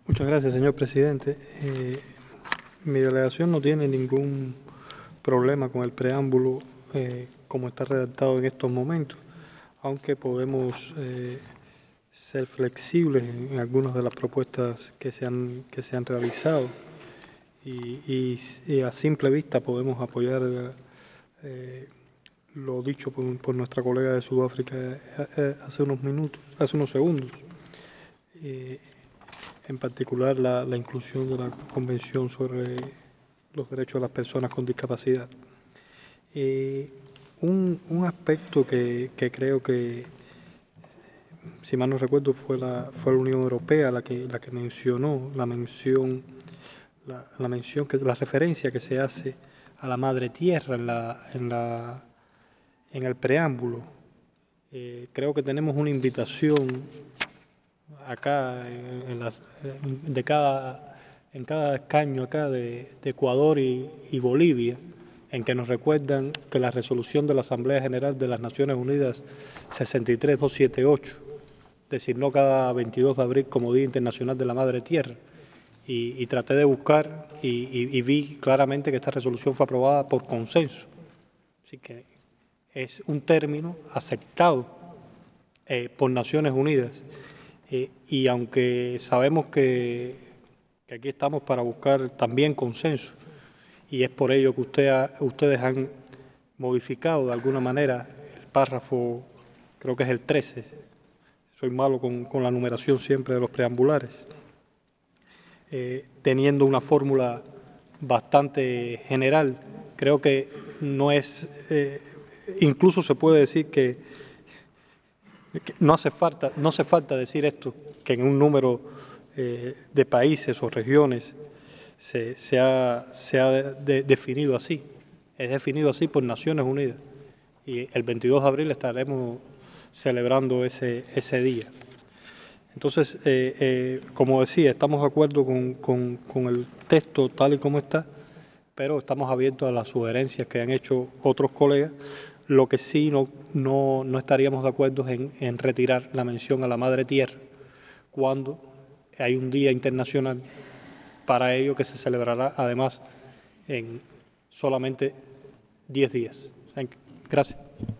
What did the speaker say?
Muchas gracias, señor presidente. Mi delegación no tiene ningún problema con el preámbulo como está redactado en estos momentos, aunque podemos ser flexibles en algunas de las propuestas que se han realizado y a simple vista podemos apoyar lo dicho por nuestra colega de Sudáfrica hace unos segundos. En particular la inclusión de la Convención sobre los Derechos de las Personas con Discapacidad. Un aspecto que creo que, si mal no recuerdo, fue la Unión Europea la que mencionó la referencia que se hace a la Madre Tierra en el preámbulo. Creo que tenemos una invitación acá en cada escaño acá de Ecuador y Bolivia, en que nos recuerdan que la resolución de la Asamblea General de las Naciones Unidas 63278 designó cada 22 de abril como Día Internacional de la Madre Tierra. Y traté de buscar y vi claramente que esta resolución fue aprobada por consenso. Así que es un término aceptado por Naciones Unidas. Y aunque sabemos que aquí estamos para buscar también consenso, y es por ello que ustedes han modificado de alguna manera el párrafo, creo que es el 13, soy malo con la numeración siempre de los preambulares, teniendo una fórmula bastante general, creo que no es, incluso se puede decir que no hace falta decir esto, que en un número de países o regiones se ha definido así. Es definido así por Naciones Unidas. Y el 22 de abril estaremos celebrando ese día. Entonces, como decía, estamos de acuerdo con el texto tal y como está, pero estamos abiertos a las sugerencias que han hecho otros colegas. Lo que sí no estaríamos de acuerdo es en retirar la mención a la Madre Tierra cuando hay un día internacional para ello que se celebrará además en solamente 10 días. Gracias.